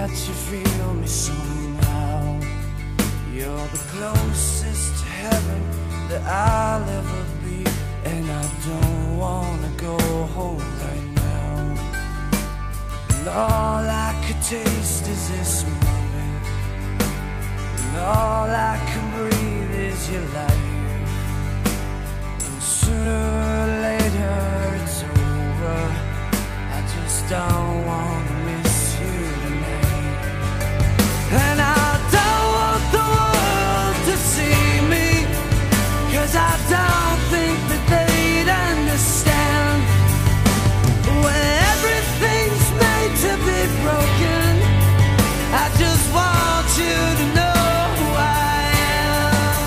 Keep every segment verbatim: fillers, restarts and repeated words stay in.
that you feel me somehow. You're the closest to heaven that I'll ever be, and I don't wanna go home right now. And all I could taste is this moment, and all I can breathe is your life. And sooner or later it's over. I just don't wanna miss you tonight. And I don't want the world to see me, 'cause I don't think that they'd understand. When everything's made to be broken, I just want you to know who I am.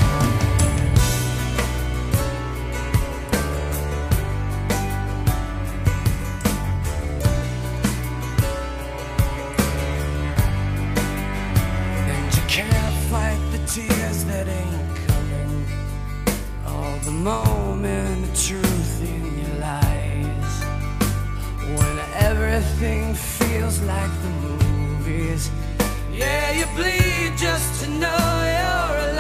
And you can't fight the tears that ain't coming, all the moment of truth in your lies. When everything feels like the movies, yeah, you bleed just to know you're alive.